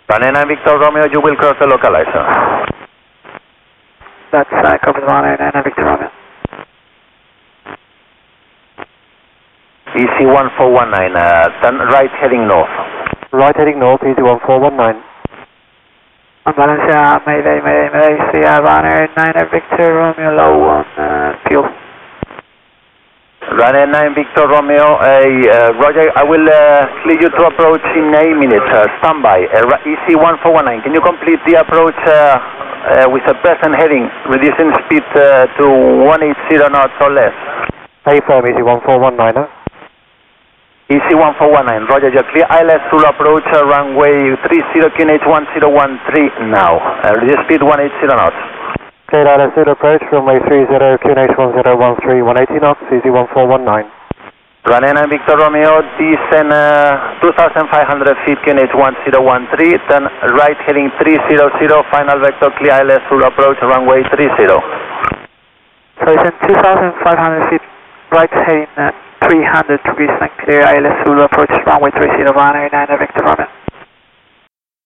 Runway 9 Victor Romeo, you will cross the localizer. That's covered runway 9 Victor Romeo. EC 1419, turn right heading north. Right heading north, EC 1419. On Valencia, Mayday, runway 9 Victor Romeo, low on fuel. Runway 9 Victor Romeo, Roger, I will clear you to approach in 8 minutes, standby. EC 1419, can you complete the approach with a present heading, reducing speed to 180 knots or less? Hey firm, EC 1419. EC 1419, Roger, you're clear. ILS full approach, runway 30 QNH 1013 now. Reduce speed 180 knots. Clear ILS full approach, runway 30 QNH 1013, 180 knots, EC 1419. Runway 9 Victor Romeo, descend 2,500 feet QNH 1013, then right heading 300, final vector clear ILS full approach, runway 30. So it's in 2,500 feet, right heading 300 degrees and clear ILS full approach, runway 30, runway 9 Victor Romeo.